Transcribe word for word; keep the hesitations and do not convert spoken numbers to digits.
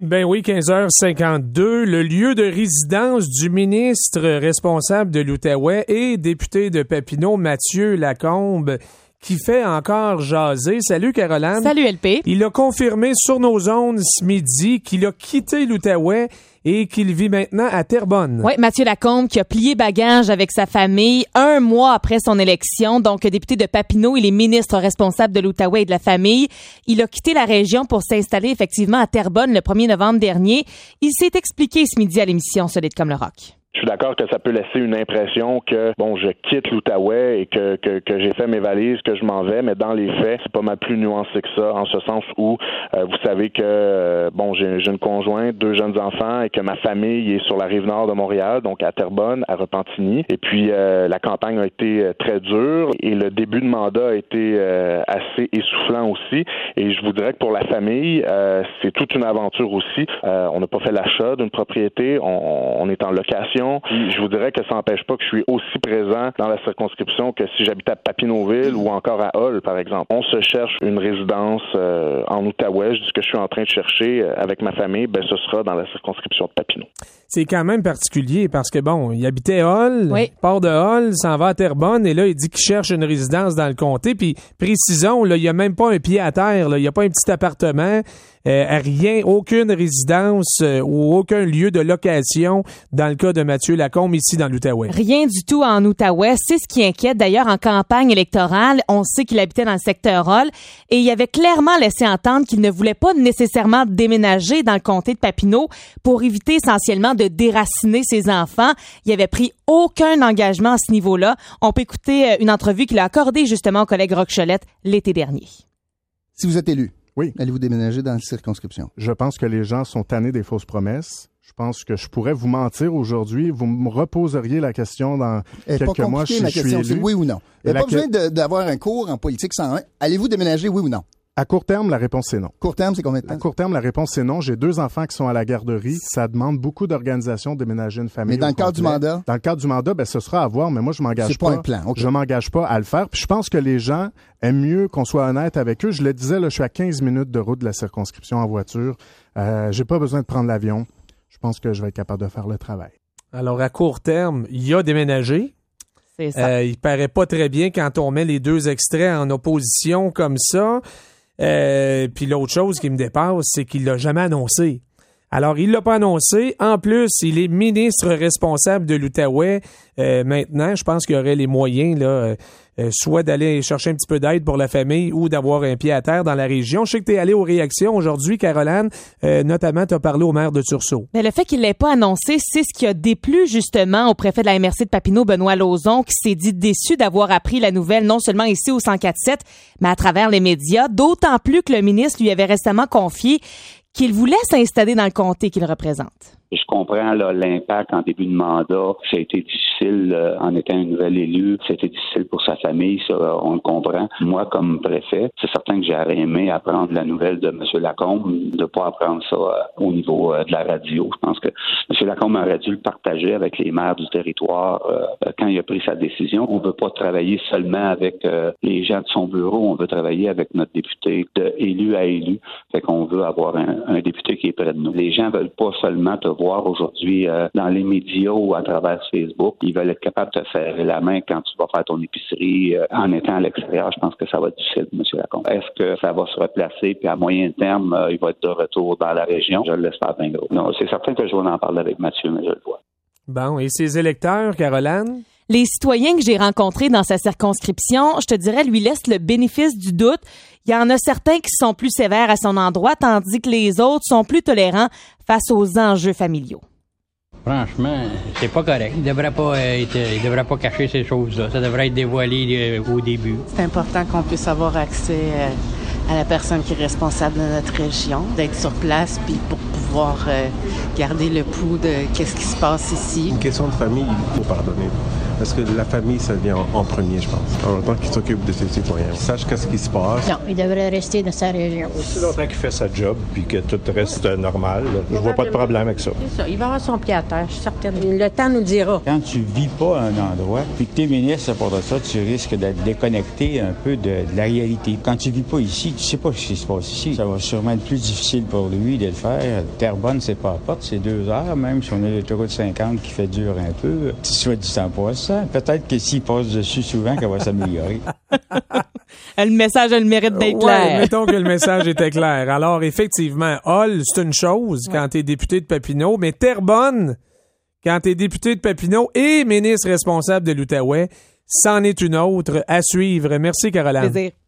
Ben oui, quinze heures cinquante-deux, le lieu de résidence du ministre responsable de l'Outaouais et député de Papineau, Mathieu Lacombe, qui fait encore jaser. Salut Caroline. Salut L P. Il a confirmé sur nos ondes ce midi qu'il a quitté l'Outaouais et qu'il vit maintenant à Terrebonne. Oui, Mathieu Lacombe qui a plié bagage avec sa famille un mois après son élection. Donc, député de Papineau, il est ministre responsable de l'Outaouais et de la famille. Il a quitté la région pour s'installer effectivement à Terrebonne le premier novembre dernier. Il s'est expliqué ce midi à l'émission Solide comme le roc. Je suis d'accord que ça peut laisser une impression que, bon, je quitte l'Outaouais et que, que, que j'ai fait mes valises, que je m'en vais, mais dans les faits, c'est pas mal plus nuancé que ça, en ce sens où, euh, vous savez que, euh, bon, j'ai, j'ai une conjointe, deux jeunes enfants et que ma famille est sur la rive nord de Montréal, donc à Terrebonne, à Repentigny. Et puis, euh, la campagne a été très dure et le début de mandat a été euh, assez essoufflant aussi. Et je vous dirais que pour la famille, euh, c'est toute une aventure aussi. Euh, on n'a pas fait l'achat d'une propriété, on, on est en location. Puis je vous dirais que ça n'empêche pas que je suis aussi présent dans la circonscription que si j'habitais à Papineauville ou encore à Hull, par exemple. On se cherche une résidence euh, en Outaouais. Je dis que je suis en train de chercher euh, avec ma famille, ben ce sera dans la circonscription de Papineau. C'est quand même particulier parce que, bon, il habitait Hull, oui. part de Hull, s'en va à Terrebonne et là, il dit qu'il cherche une résidence dans le comté. Puis, précisons, là, il n'y a même pas un pied à terre, là. Il n'y a pas un petit appartement, euh, rien, aucune résidence euh, ou aucun lieu de location dans le cas de Mathieu Lacombe ici dans l'Outaouais. Rien du tout en Outaouais. C'est ce qui inquiète. D'ailleurs, en campagne électorale, on sait qu'il habitait dans le secteur Hull et il avait clairement laissé entendre qu'il ne voulait pas nécessairement déménager dans le comté de Papineau pour éviter essentiellement de déraciner ses enfants. Il avait pris aucun engagement à ce niveau-là. On peut écouter une entrevue qu'il a accordée justement au collègue Roch Cholette l'été dernier. Si vous êtes élu, oui. allez-vous déménager dans la circonscription? Je pense que les gens sont tannés des fausses promesses. Je pense que je pourrais vous mentir aujourd'hui. Vous me reposeriez la question dans Elle quelques pas mois si ma je question, suis élu. C'est oui ou non. Il n'y a pas que... besoin de, d'avoir un cours en politique cent un. Allez-vous déménager, oui ou non? À court terme, la réponse c'est non. Court terme, c'est combien de temps? À court terme, la réponse c'est non. J'ai deux enfants qui sont à la garderie. Ça demande beaucoup d'organisation de déménager une famille. Mais dans le cadre du mandat? Dans le cadre du mandat, ben ce sera à voir, mais moi je m'engage c'est pas. pas un plan. Okay. Je m'engage pas à le faire. Puis je pense que les gens aiment mieux qu'on soit honnête avec eux. Je le disais, là, je suis à quinze minutes de route de la circonscription en voiture. Euh, j'ai pas besoin de prendre l'avion. Je pense que je vais être capable de faire le travail. Alors, à court terme, il a déménagé. C'est ça. Euh, il paraît pas très bien quand on met les deux extraits en opposition comme ça. Euh, puis l'autre chose qui me dépasse, c'est qu'il l'a jamais annoncé. Alors, il l'a pas annoncé. En plus, il est ministre responsable de l'Outaouais. Euh, maintenant, je pense qu'il aurait les moyens, là, euh, euh, soit d'aller chercher un petit peu d'aide pour la famille ou d'avoir un pied à terre dans la région. Je sais que tu es allé aux réactions aujourd'hui, Caroline. Euh, notamment, tu as parlé au maire de Tursault. Mais le fait qu'il l'ait pas annoncé, c'est ce qui a déplu justement au préfet de la M R C de Papineau, Benoît Lauzon, qui s'est dit déçu d'avoir appris la nouvelle non seulement ici au cent quatre sept, mais à travers les médias. D'autant plus que le ministre lui avait récemment confié qu'il voulait s'installer dans le comté qu'il représente. Je comprends là, l'impact en début de mandat. Ça a été difficile euh, en étant un nouvel élu. C'était difficile pour sa famille, ça, on le comprend. Moi, comme préfet, c'est certain que j'aurais aimé apprendre la nouvelle de M. Lacombe, de ne pas apprendre ça euh, au niveau euh, de la radio. Je pense que M. Lacombe aurait dû le partager avec les maires du territoire euh, quand il a pris sa décision. On ne veut pas travailler seulement avec euh, les gens de son bureau, on veut travailler avec notre député de élu à élu. Fait qu'on veut avoir un, un député qui est près de nous. Les gens veulent pas seulement te voir aujourd'hui euh, dans les médias ou à travers Facebook. Ils veulent être capables de te serrer la main quand tu vas faire ton épicerie euh, en étant à l'extérieur. Je pense que ça va être difficile, M. Lacombe. Est-ce que ça va se replacer puis à moyen terme, euh, il va être de retour dans la région? Je le laisse faire bien gros. Non, c'est certain que je vais en parler avec Mathieu, mais je le vois. Bon, et ses électeurs, Caroline? Les citoyens que j'ai rencontrés dans sa circonscription, je te dirais, lui laissent le bénéfice du doute. Il y en a certains qui sont plus sévères à son endroit, tandis que les autres sont plus tolérants face aux enjeux familiaux. Franchement, c'est pas correct. Il devrait pas être, il devrait pas cacher ces choses-là. Ça devrait être dévoilé au début. C'est important qu'on puisse avoir accès à la personne qui est responsable de notre région, d'être sur place, puis pour pouvoir garder le pouls de qu'est-ce qui se passe ici. Une question de famille, il faut pardonner. parce que la famille, ça vient en, en premier, je pense. En autant qu'il s'occupe de ses citoyens. Qu'il sache qu'est-ce qui se passe. Non, il devrait rester dans sa région. Aussi longtemps qu'il fait sa job puis que tout reste normal, là, je vois pas de problème avec ça. C'est ça, il va avoir son pied à terre, je suis certaine. Le temps nous le dira. Quand tu vis pas à un endroit, puis que t'es ministre pour ça, tu risques d'être déconnecté un peu de, de la réalité. Quand tu vis pas ici, tu sais pas ce qui se passe ici. Ça va sûrement être plus difficile pour lui de le faire. Terrebonne, c'est pas à porte, c'est deux heures, même si on a l'autoroute cinquante qui fait dur un peu. Tu souhaites du temps pour ça. Peut-être que s'il passe dessus souvent, qu'elle va s'améliorer. Le message a le mérite d'être clair. Ouais, mettons que le message était clair. Alors, effectivement, Hall, c'est une chose quand t'es député de Papineau, mais Terrebonne, quand t'es député de Papineau et ministre responsable de l'Outaouais, c'en est une autre à suivre. Merci, Caroline. Plaisir.